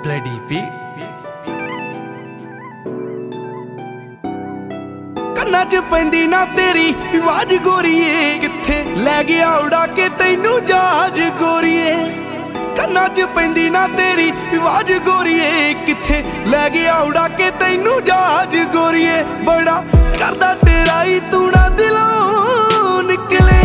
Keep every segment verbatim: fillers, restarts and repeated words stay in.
Bloody beat ਕੰਨਾਂ 'ਚ ਪੈਂਦੀ ਨਾ ਤੇਰੀ ਆਵਾਜ਼ ਗੋਰੀਏ, ਕਿੱਥੇ ਲੈ ਗਿਆ ਉਡਾ ਕੇ ਤੈਨੂੰ ਜਹਾਜ਼ ਗੋਰੀਏ। ਕੰਨਾਂ 'ਚ ਪੈਂਦੀ ਨਾ ਤੇਰੀ ਆਵਾਜ਼ ਗੋਰੀਏ, ਕਿੱਥੇ ਲੈ ਗਿਆ ਉਡਾ ਕੇ ਤੈਨੂੰ ਜਹਾਜ਼ ਗੋਰੀਏ। ਬੜਾ ਕਰਦਾ ਤੇਰਾ ਹੀ ਤੂੰ ਨਾ ਦਿਲੋਂ ਨਿਕਲੇ,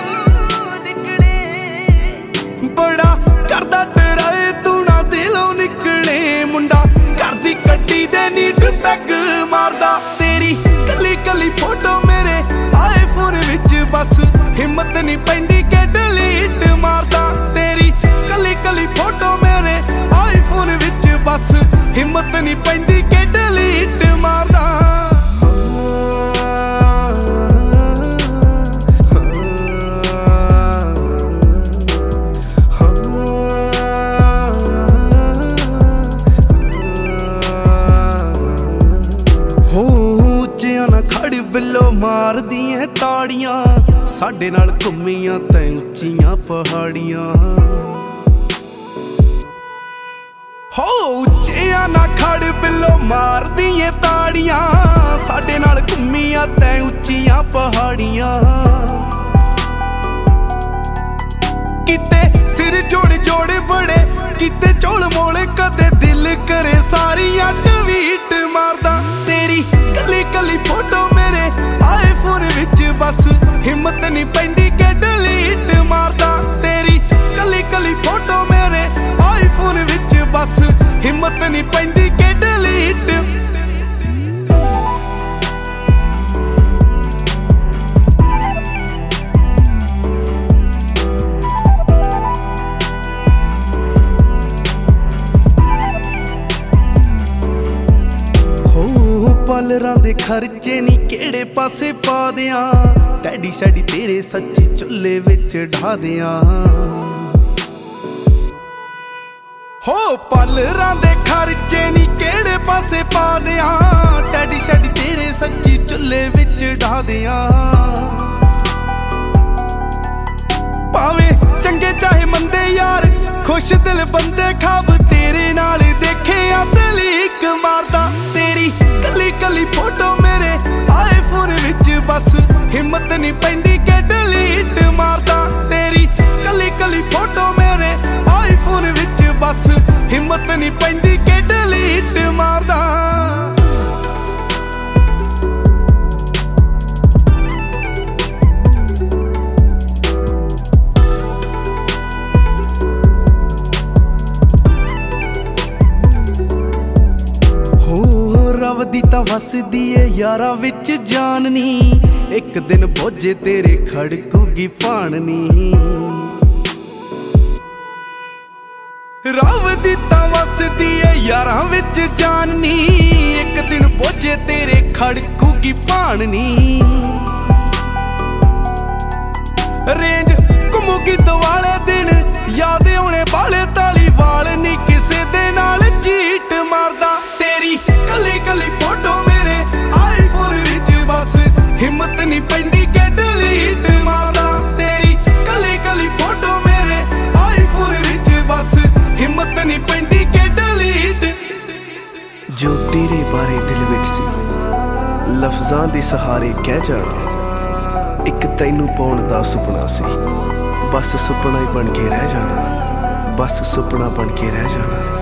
ਬੜਾ ਕਰਦਾ ਤੇਰਾ ਹੀ ਤੂੰ ਨਾ ਦਿਲੋਂ ਨਿਕਲੇ। ਮੁੰਡਾ ਘਰ ਦੀ ਗੱਡੀ ਦੇ ਨੀਟ ਪੈਗ ਮਾਰਦਾ, ਤੇਰੀ ਕੱਲੀ ਕੱਲੀ ਫੋਟੋ ਮੇਰੇ ਆਈਫੋਨ ਵਿੱਚ ਬਸ ਹਿੰਮਤ ਨਹੀਂ ਪੈਂਦੀ ਕਿ ਡਿਲੀਟ ਮਾਰਦਾ। ਤੇਰੀ ਕੱਲੀ ਕੱਲੀ ਫੋਟੋ ਮੇਰੇ ਆਈਫੋਨ ਵਿੱਚ ਬਸ ਹਿੰਮਤ ਨਹੀਂ ਪੈਂਦੀ ਕਿ ਡਿਲੀਟ ਮਾਰਦਾ। ਖੜ ਬਿੱਲੋ ਮਾਰਦੀਆਂ ਤਾੜੀਆਂ, ਸਾਡੇ ਨਾਲ ਘੁੰਮੀਆਂ ਤੈਂ ਉੱਚੀਆਂ ਪਹਾੜੀਆਂ। ਹੋ ਉੱਚਿਆਂ ਨਾ ਖੜ ਬਿੱਲੋ ਮਾਰਦੀਆਂ ਤਾੜੀਆਂ, ਸਾਡੇ ਨਾਲ ਘੁੰਮੀਆਂ ਤੈਂ ਉੱਚੀਆਂ ਪਹਾੜੀਆਂ। ਕਿਤੇ ਸਿਰ ਜੋੜ ਜੋੜ ਬੜੇ, ਕਿਤੇ ਝੋਲ ਮੋਲ, ਕਦੇ ਦਿਲ ਕਰੇ ਸਾਰੀਆਂ ਟਵੀਟ ਮਾਰਦਾ। ਤੇਰੀ ਕੱਲੀ ਕੱਲੀ ਫੋਟੋ ਮੇਰੇ ਆਈਫੋਨ ਵਿੱਚ ਬਸ ਹਿੰਮਤ ਨਹੀਂ ਪੈਂਦੀ ਕਿ ਡਿਲੀਟ ਮਾਰਦਾ। ਤੇਰੀ ਕੱਲੀ ਕੱਲੀ ਫੋਟੋ ਮੇਰੇ ਆਈਫੋਨ ਵਿੱਚ ਬਸ ਹਿੰਮਤ ਨਹੀਂ ਪੈਂਦੀ ਕਿ ਡਿਲੀਟ। ਪਾਲਰਾਂ ਦੇ ਖਰਚੇ ਨੀ ਕਿਹੜੇ ਪਾਸੇ ਪਾ ਦਿਆਂ, ਡੈਡੀ ਸ਼ੈਡੀ ਤੇਰੇ ਸੱਚੀ ਚੁੱਲ੍ਹੇ ਵਿੱਚ ਢਾ ਦਿਆਂ। ਹੋ ਪਾਲਰਾਂ ਦੇ ਖਰਚੇ ਨੀ ਕਿਹੜੇ ਪਾਸੇ ਪਾ ਦਿਆਂ, ਡੈਡੀ ਸ਼ੈਡੀ ਤੇਰੇ ਸੱਚੀ ਚੁੱਲ੍ਹੇ ਵਿੱਚ ਢਾ ਦਿਆਂ। ਭਾਵੇਂ ਚੰਗੇ ਚਾਹੇ ਮੰਦੇ ਯਾਰ, ਖੁਸ਼ ਦਿਲ ਬੰਦੇ ਖਾਬ ਤੇਰੇ ਨਾਲ ਦੇਖਿਆ ਤੇ ਲੀਕ ਮਾਰਦਾ। ਤੇਰੀ ਕੱਲੀ ਕੱਲੀ ਫੋਟੋ ਮੇਰੇ ਆਈਫੋਨ ਵਿੱਚ ਬਸ ਹਿੰਮਤ ਨਹੀਂ ਪੈਂਦੀ ਕਿ ਡਿਲੀਟ ਮਾਰਦਾ। ਤੇਰੀ ਕੱਲੀ ਕੱਲੀ ਫੋਟੋ ਮੇਰੇ ਆਈਫੋਨ ਵਿੱਚ ਬਸ ਹਿੰਮਤ ਨਹੀਂ ਪੈਂਦੀ ਕਿ ਡਿਲੀਟ ਮਾਰਦਾ। ਰੱਬ ਦੀ ਤਾਂ ਵਸਦੀ ਏ ਯਾਰਾਂ ਵਿੱਚ ਜਾਨ ਨੀ, ਇੱਕ ਦਿਨ ਬੋਝੇ ਤੇਰੇ ਖੜਕੂਗੀ ਭਾਣ ਨੀ। ਰੱਬ ਦੀ ਤਾਂ ਵਸਦੀ ਏ ਯਾਰਾਂ ਵਿੱਚ ਜਾਨ ਨੀ, ਇੱਕ ਦਿਨ ਬੋਝੇ ਤੇਰੇ ਖੜਕੂਗੀ ਭਾਣ ਨੀ। ਰੇਂਜ ਘੁੰਮੂਗੀ ਦੁਆਲੇ ਦਿਨ, ਯਾਦ ਆਉਣੇ ਵਾਲੇ ਤਾਲੀ ਵਾਲ ਨੀ ਕਿਸੇ ਦੇ ਨਾਲ ਚੀਟ ਮਾਰਦਾ। ਤੇਰੀ ਕੱਲੀ ਕੱਲੀ ਫੋਟੋ ਮੇਰੇ ਆਈਫੋਨ ਵਿੱਚ ਬਸ ਹਿੰਮਤ ਨਹੀਂ ਪੈਂਦੀ ਕਿ ਡਿਲੀਟ ਮਾਰਦਾ। ਤੇਰੀ ਕੱਲੀ ਕੱਲੀ ਫੋਟੋ ਮੇਰੇ ਆਈਫੋਨ ਵਿੱਚ ਬਸ ਹਿੰਮਤ ਨਹੀਂ ਪੈਂਦੀ ਕਿ ਡਿਲੀਟ। ਜੋ ਤੇਰੇ ਬਾਰੇ ਦਿਲ ਵਿੱਚ ਸੀ ਲਫ਼ਜ਼ਾਂ ਦੇ ਸਹਾਰੇ ਕਹਿ ਜਾਣਾ, ਇੱਕ ਤੈਨੂੰ ਪਾਉਣ ਦਾ ਸੁਪਨਾ ਸੀ, ਬਸ ਸੁਪਨਾ ਹੀ ਬਣ ਕੇ ਰਹਿ ਜਾਣਾ, ਬਸ ਸੁਪਨਾ ਬਣ ਕੇ ਰਹਿ ਜਾਣਾ।